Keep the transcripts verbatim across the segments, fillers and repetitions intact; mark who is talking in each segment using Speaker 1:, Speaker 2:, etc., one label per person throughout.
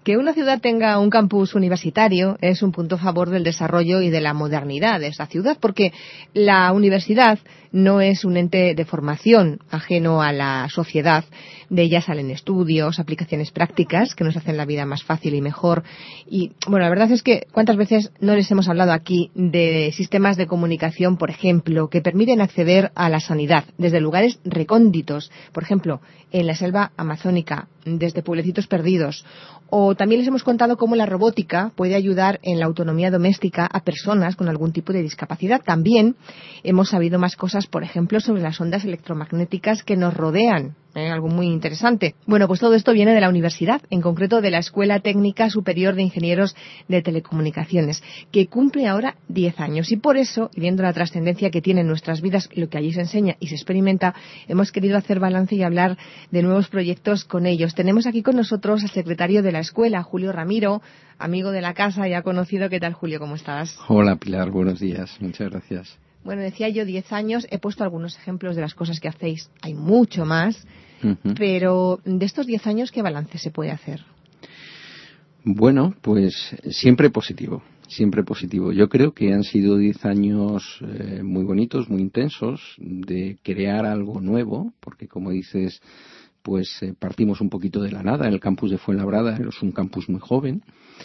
Speaker 1: Que una ciudad tenga un campus universitario es un punto a favor del desarrollo y de la modernidad de esa ciudad, porque la universidad no es un ente de formación ajeno a la sociedad. De ella salen estudios, aplicaciones prácticas que nos hacen la vida más fácil y mejor. Y, bueno, la verdad es que cuántas veces no les hemos hablado aquí de sistemas de comunicación, por ejemplo, que permiten acceder a la sanidad desde lugares recónditos, por ejemplo, en la selva amazónica, desde pueblecitos perdidos. O también les hemos contado cómo la robótica puede ayudar en la autonomía doméstica a personas con algún tipo de discapacidad. También hemos sabido más cosas, por ejemplo, sobre las ondas electromagnéticas que nos rodean. ¿Eh? Algo muy interesante. Bueno, pues todo esto viene de la universidad, en concreto de la Escuela Técnica Superior de Ingenieros de Telecomunicaciones, que cumple ahora diez años. Y por eso, viendo la trascendencia que tiene en nuestras vidas, lo que allí se enseña y se experimenta, hemos querido hacer balance y hablar de nuevos proyectos con ellos. Tenemos aquí con nosotros al secretario de la escuela, Julio Ramiro, amigo de la casa, ya conocido. ¿Qué tal, Julio? ¿Cómo estás?
Speaker 2: Hola, Pilar. Buenos días. Muchas gracias.
Speaker 1: Bueno, decía yo diez años, he puesto algunos ejemplos de las cosas que hacéis. Hay mucho más, uh-huh. Pero de estos diez años, ¿qué balance se puede hacer?
Speaker 2: Bueno, pues siempre positivo, siempre positivo. Yo creo que han sido diez años eh, muy bonitos, muy intensos, de crear algo nuevo, porque como dices, pues eh, partimos un poquito de la nada. El campus de Fuenlabrada es un campus muy joven.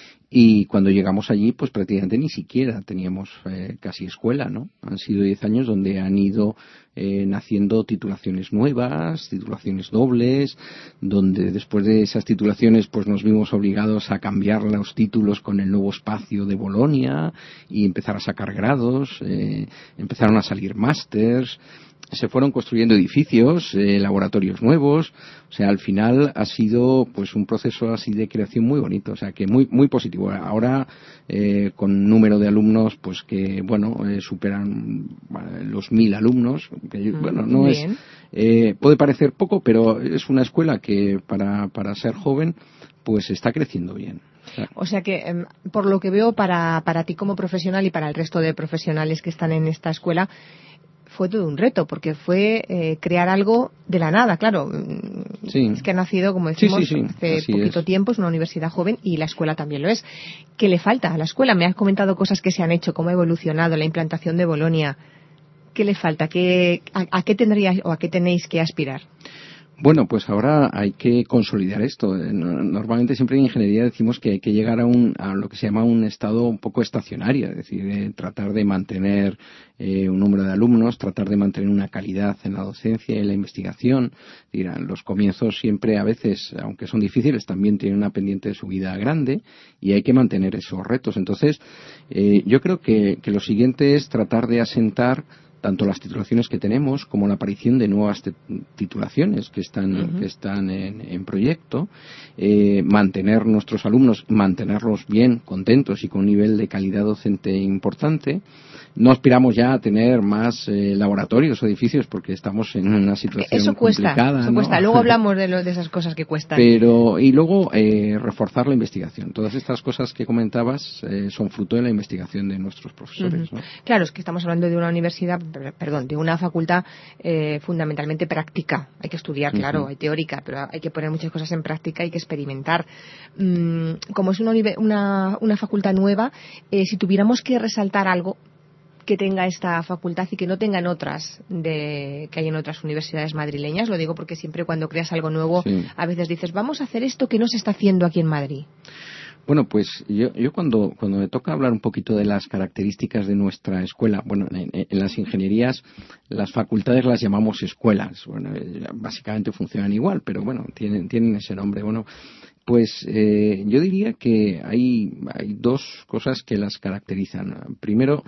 Speaker 2: Y cuando llegamos allí, pues prácticamente ni siquiera teníamos eh, casi escuela, ¿no? Han sido diez años donde han ido eh, naciendo titulaciones nuevas, titulaciones dobles, donde después de esas titulaciones pues nos vimos obligados a cambiar los títulos con el nuevo espacio de Bolonia y empezar a sacar grados, eh, empezaron a salir másters, se fueron construyendo edificios, eh, laboratorios nuevos, o sea, al final ha sido pues un proceso así de creación muy bonito, o sea, que muy muy positivo. Ahora eh, con número de alumnos pues que bueno eh, superan bueno, los mil alumnos, que bueno no
Speaker 1: Bien.
Speaker 2: es eh, puede parecer poco, pero es una escuela que para para ser joven pues está creciendo bien.
Speaker 1: O sea que, eh, por lo que veo, para para ti como profesional y para el resto de profesionales que están en esta escuela, fue todo un reto, porque fue eh, crear algo de la nada, claro.
Speaker 2: Sí.
Speaker 1: Es que ha nacido, como decimos,
Speaker 2: sí, sí, sí.
Speaker 1: hace
Speaker 2: Así
Speaker 1: poquito
Speaker 2: es.
Speaker 1: tiempo, es una universidad joven y la escuela también lo es. ¿Qué le falta a la escuela? Me has comentado cosas que se han hecho, cómo ha evolucionado la implantación de Bolonia. ¿Qué le falta? ¿Qué, a, ¿A qué tendríais o a qué tenéis que aspirar?
Speaker 2: Bueno, pues ahora hay que consolidar esto. Normalmente siempre en ingeniería decimos que hay que llegar a, un, a lo que se llama un estado un poco estacionario, es decir, eh, tratar de mantener eh, un número de alumnos, tratar de mantener una calidad en la docencia y en la investigación. Dirán, los comienzos siempre a veces, aunque son difíciles, también tienen una pendiente de subida grande y hay que mantener esos retos. Entonces, eh, yo creo que, que lo siguiente es tratar de asentar tanto las titulaciones que tenemos como la aparición de nuevas te- titulaciones que están uh-huh. que están en, en proyecto, eh, mantener nuestros alumnos, mantenerlos bien, contentos y con un nivel de calidad docente importante. No aspiramos ya a tener más eh, laboratorios o edificios porque estamos en una situación
Speaker 1: eso cuesta,
Speaker 2: complicada.
Speaker 1: Eso
Speaker 2: ¿no?
Speaker 1: cuesta, luego hablamos de, lo, de esas cosas que cuestan.
Speaker 2: Pero, y luego eh, reforzar la investigación. Todas estas cosas que comentabas eh, son fruto de la investigación de nuestros profesores. Uh-huh. ¿no?
Speaker 1: Claro, es que estamos hablando de una universidad, perdón, de una facultad eh, fundamentalmente práctica. Hay que estudiar, claro, uh-huh. hay teórica, pero hay que poner muchas cosas en práctica, hay que experimentar. Mm, como es una, una, una facultad nueva, eh, si tuviéramos que resaltar algo que tenga esta facultad y que no tengan otras de que hay en otras universidades madrileñas, lo digo porque siempre cuando creas algo nuevo sí. a veces dices, vamos a hacer esto que no se está haciendo aquí en Madrid.
Speaker 2: Bueno, pues yo, yo cuando, cuando me toca hablar un poquito de las características de nuestra escuela, bueno, en, en las ingenierías las facultades las llamamos escuelas, bueno, básicamente funcionan igual, pero bueno, tienen, tienen ese nombre, bueno, pues eh, yo diría que hay, hay dos cosas que las caracterizan. Primero,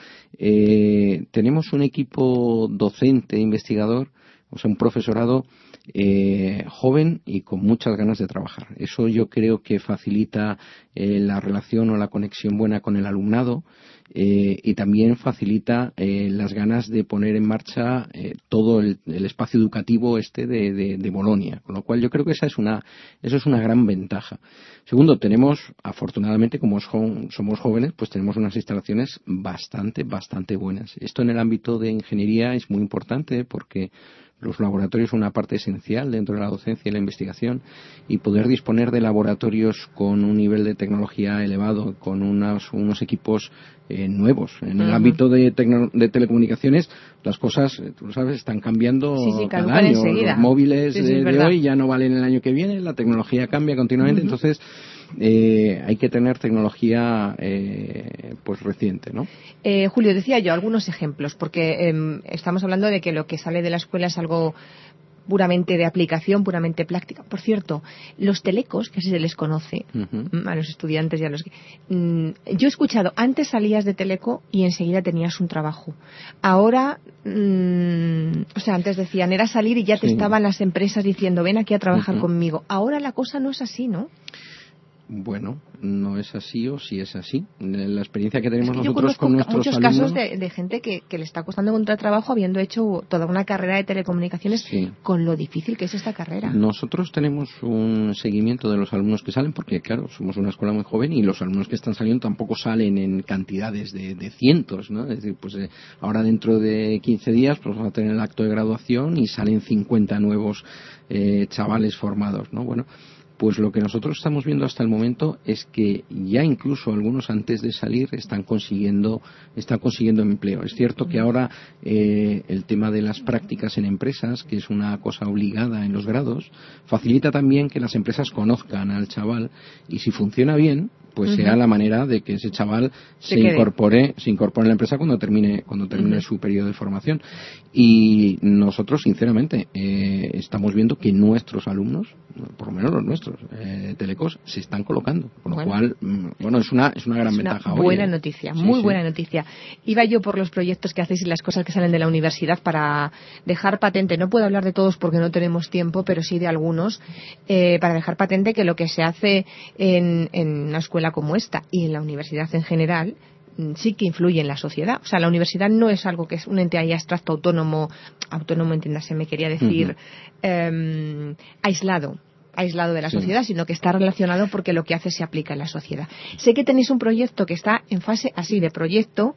Speaker 2: eh, tenemos un equipo docente, investigador, o sea, un profesorado eh, joven y con muchas ganas de trabajar. Eso yo creo que facilita eh, la relación o la conexión buena con el alumnado. Eh, y también facilita eh, las ganas de poner en marcha eh, todo el, el espacio educativo este de, de, de Bolonia, con lo cual yo creo que esa es una, eso es una gran ventaja. Segundo, tenemos, afortunadamente, como somos jóvenes, pues tenemos unas instalaciones bastante, bastante buenas. Esto en el ámbito de ingeniería es muy importante porque los laboratorios son una parte esencial dentro de la docencia y la investigación, y poder disponer de laboratorios con un nivel de tecnología elevado, con unos, unos equipos eh, nuevos. En uh-huh. el ámbito de, tecno, de telecomunicaciones, las cosas, tú lo sabes, están cambiando sí, sí, cada año.
Speaker 1: Enseguida.
Speaker 2: Los móviles
Speaker 1: sí, sí,
Speaker 2: de, de hoy ya no valen el año que viene, la tecnología cambia continuamente, uh-huh. entonces eh, hay que tener tecnología eh, pues reciente, ¿no?
Speaker 1: Eh, Julio, decía yo algunos ejemplos, porque eh, estamos hablando de que lo que sale de la escuela es algo puramente de aplicación, puramente práctica. Por cierto, los telecos, que así se les conoce uh-huh. a los estudiantes y a los que... Mmm, yo he escuchado, antes salías de teleco y enseguida tenías un trabajo. Ahora, mmm, o sea, antes decían, era salir y ya te sí. estaban las empresas diciendo, ven aquí a trabajar uh-huh. conmigo. Ahora la cosa no es así, ¿no?
Speaker 2: Bueno, no es así o sí es así. La experiencia que tenemos
Speaker 1: es que
Speaker 2: nosotros con nuestros
Speaker 1: muchos
Speaker 2: alumnos...
Speaker 1: casos de, de gente que, que le está costando encontrar trabajo habiendo hecho toda una carrera de telecomunicaciones sí. con lo difícil que es esta carrera.
Speaker 2: Nosotros tenemos un seguimiento de los alumnos que salen porque, claro, somos una escuela muy joven y los alumnos que están saliendo tampoco salen en cantidades de, de cientos, ¿no? Es decir, pues eh, ahora dentro de quince días pues vamos a tener el acto de graduación y salen cincuenta nuevos eh, chavales formados, ¿no? Bueno, pues lo que nosotros estamos viendo hasta el momento es que ya incluso algunos antes de salir están consiguiendo están consiguiendo empleo. Es cierto que ahora eh, el tema de las prácticas en empresas, que es una cosa obligada en los grados, facilita también que las empresas conozcan al chaval y si funciona bien, pues uh-huh. sea la manera de que ese chaval se, se incorpore se incorpore en la empresa cuando termine cuando termine uh-huh. su periodo de formación. Y nosotros, sinceramente, eh, estamos viendo que nuestros alumnos, por lo menos los nuestros, eh, telecos, se están colocando. Con bueno. lo cual, bueno, es una es una gran
Speaker 1: es
Speaker 2: ventaja.
Speaker 1: Una buena
Speaker 2: hoy, ¿eh?
Speaker 1: noticia,
Speaker 2: sí,
Speaker 1: muy
Speaker 2: sí.
Speaker 1: buena noticia. Iba yo por los proyectos que hacéis y las cosas que salen de la universidad para dejar patente, no puedo hablar de todos porque no tenemos tiempo, pero sí de algunos, eh, para dejar patente que lo que se hace en, en una escuela como esta y en la universidad en general sí que influye en la sociedad. O sea, la universidad no es algo que es un ente ahí abstracto, autónomo, autónomo, entiéndase, me quería decir, uh-huh. eh, aislado. aislado de la sí. sociedad, sino que está relacionado porque lo que hace se aplica en la sociedad. Sé que tenéis un proyecto que está en fase así de proyecto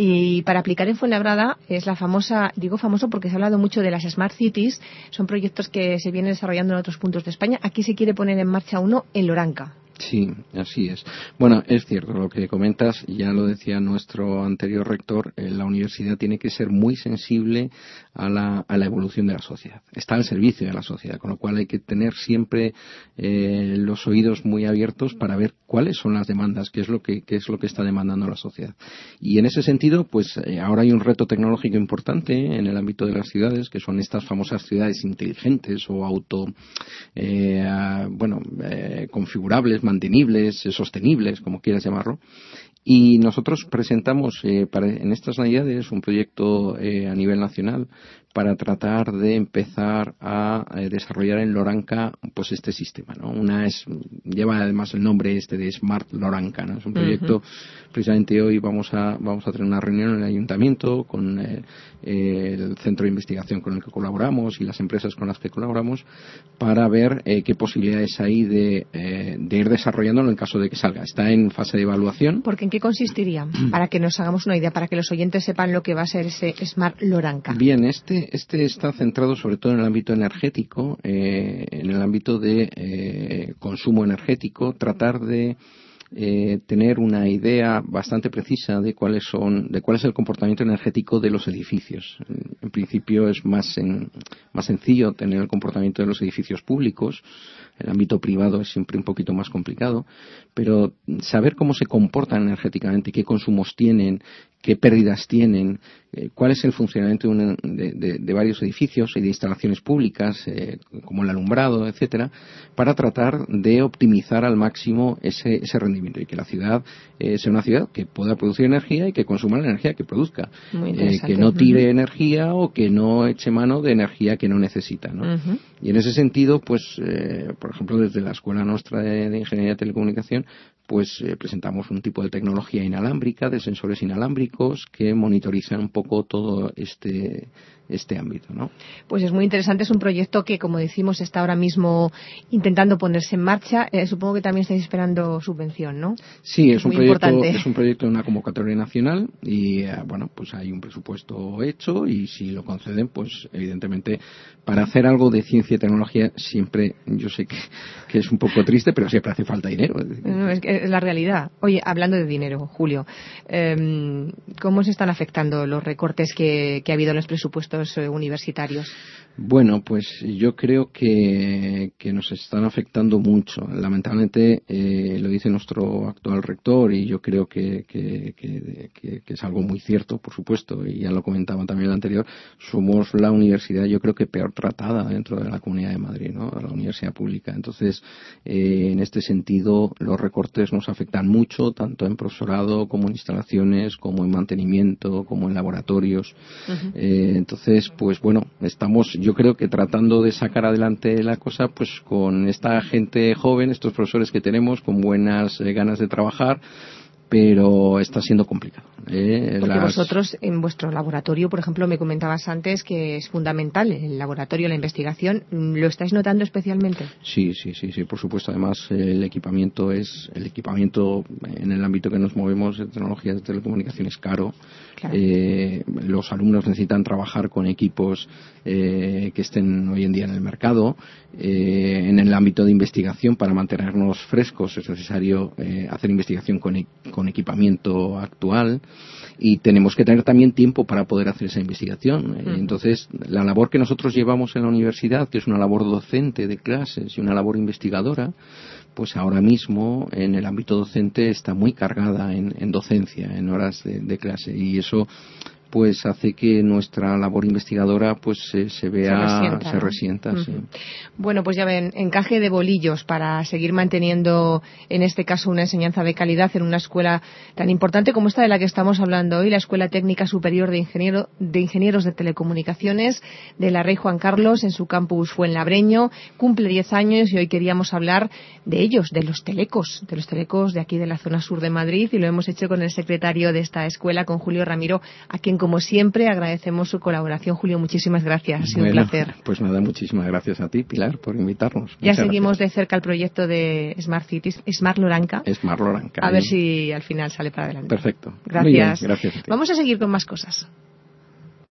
Speaker 1: y para aplicar en Fuenlabrada es la famosa, digo famoso porque se ha hablado mucho de las Smart Cities, son proyectos que se vienen desarrollando en otros puntos de España. Aquí se quiere poner en marcha uno en Loranca.
Speaker 2: Sí, así es. Bueno, es cierto lo que comentas, ya lo decía nuestro anterior rector, eh, la universidad tiene que ser muy sensible a la, a la evolución de la sociedad. Está al servicio de la sociedad, con lo cual hay que tener siempre eh, los oídos muy abiertos para ver cuáles son las demandas, qué es lo que, qué es lo que está demandando la sociedad. Y en ese sentido, pues eh, ahora hay un reto tecnológico importante en el ámbito de las ciudades, que son estas famosas ciudades inteligentes o auto, eh, a, bueno, eh, configurables, mantenibles, sostenibles, como quieras llamarlo. Y nosotros presentamos eh, para, en estas Navidades un proyecto eh, a nivel nacional para tratar de empezar a eh, desarrollar en Loranca pues este sistema, ¿no? Una es, lleva además el nombre este de Smart Loranca, ¿no? Es un proyecto, uh-huh. precisamente hoy vamos a vamos a tener una reunión en el ayuntamiento con eh, eh, el centro de investigación con el que colaboramos y las empresas con las que colaboramos para ver eh, qué posibilidades hay de, eh, de ir desarrollándolo en caso de que salga. Está en fase de evaluación.
Speaker 1: Porque ¿en qué consistiría? Para que nos hagamos una idea, para que los oyentes sepan lo que va a ser ese Smart Loranca.
Speaker 2: Bien, este Este está centrado sobre todo en el ámbito energético, eh, en el ámbito de eh, consumo energético, tratar de eh, tener una idea bastante precisa de cuáles son, de cuál es el comportamiento energético de los edificios. En principio es más, en, más sencillo tener el comportamiento de los edificios públicos. El ámbito privado es siempre un poquito más complicado, pero saber cómo se comportan energéticamente, qué consumos tienen, qué pérdidas tienen, eh, cuál es el funcionamiento de, una, de, de, de varios edificios y de instalaciones públicas, eh, como el alumbrado, etcétera, para tratar de optimizar al máximo ese, ese rendimiento y que la ciudad eh, sea una ciudad que pueda producir energía y que consuma la energía que produzca, eh, que no tire uh-huh. energía o que no eche mano de energía que no necesita, ¿no? Uh-huh. Y en ese sentido, pues, eh, por ejemplo, desde la Escuela Nuestra de, de Ingeniería de Telecomunicación, pues eh, presentamos un tipo de tecnología inalámbrica, de sensores inalámbricos que monitorizan un poco todo este este ámbito, ¿no?
Speaker 1: Pues es muy interesante, es un proyecto que, como decimos, está ahora mismo intentando ponerse en marcha. Eh, supongo que también estáis esperando subvención, ¿no?
Speaker 2: Sí, es,
Speaker 1: es
Speaker 2: un
Speaker 1: muy
Speaker 2: proyecto,
Speaker 1: importante.
Speaker 2: es un proyecto de una convocatoria nacional y, eh, bueno, pues hay un presupuesto hecho y si lo conceden, pues evidentemente para hacer algo de ciencia y tecnología siempre, yo sé que, que es un poco triste, pero siempre hace falta dinero. Es decir,
Speaker 1: No, es, que es la realidad. Oye, hablando de dinero, Julio, eh, ¿cómo se están afectando los recortes que, que ha habido en los presupuestos universitarios?
Speaker 2: Bueno, pues yo creo que, que nos están afectando mucho. Lamentablemente, eh, lo dice nuestro actual rector y yo creo que, que, que, que, que es algo muy cierto, por supuesto, y ya lo comentaba también el anterior, somos la universidad, yo creo que peor tratada dentro de la Comunidad de Madrid, ¿no? La universidad pública. Entonces, eh, en este sentido, los recortes nos afectan mucho, tanto en profesorado como en instalaciones, como en mantenimiento, como en laboratorios. Uh-huh. Eh, entonces, pues bueno, estamos, yo creo que tratando de sacar adelante la cosa, pues con esta gente joven, estos profesores que tenemos, con buenas eh, ganas de trabajar, pero está siendo complicado. ¿eh?
Speaker 1: Porque
Speaker 2: Las...
Speaker 1: vosotros, en vuestro laboratorio, por ejemplo, me comentabas antes que es fundamental el laboratorio, la investigación. ¿Lo estáis notando especialmente?
Speaker 2: Sí, sí, sí, sí, por supuesto. Además, el equipamiento es el equipamiento en el ámbito que nos movemos de tecnologías de telecomunicaciones caro. Claro. Eh, los alumnos necesitan trabajar con equipos eh, que estén hoy en día en el mercado. Eh, en el ámbito de investigación, para mantenernos frescos, es necesario eh, hacer investigación con, e- con equipamiento actual y tenemos que tener también tiempo para poder hacer esa investigación. Uh-huh. Entonces, la labor que nosotros llevamos en la universidad, que es una labor docente de clases y una labor investigadora, pues ahora mismo en el ámbito docente está muy cargada en, en docencia, en horas de, de clase, y eso pues hace que nuestra labor investigadora pues se, se vea,
Speaker 1: se resienta,
Speaker 2: se
Speaker 1: ¿no?
Speaker 2: resienta
Speaker 1: Uh-huh.
Speaker 2: sí.
Speaker 1: Bueno, pues ya ven, encaje de bolillos para seguir manteniendo, en este caso, una enseñanza de calidad en una escuela tan importante como esta de la que estamos hablando hoy, la Escuela Técnica Superior de, Ingeniero, de Ingenieros de Telecomunicaciones de la Rey Juan Carlos, en su campus Fuenlabreño. Cumple diez años y hoy queríamos hablar de ellos, de los telecos, de los telecos de aquí de la zona sur de Madrid, y lo hemos hecho con el secretario de esta escuela, con Julio Ramiro, a quien, como siempre, agradecemos su colaboración. Julio, muchísimas gracias. Ha sido
Speaker 2: Bueno,
Speaker 1: un placer.
Speaker 2: Pues nada, muchísimas gracias a ti, Pilar, por invitarnos.
Speaker 1: Ya
Speaker 2: Muchas
Speaker 1: seguimos
Speaker 2: gracias.
Speaker 1: de cerca el proyecto de Smart Cities, Smart Loranca.
Speaker 2: Smart Loranca.
Speaker 1: A ver si al final sale para adelante.
Speaker 2: Perfecto.
Speaker 1: Gracias.
Speaker 2: Muy bien, gracias a ti.
Speaker 1: Vamos a seguir con más cosas.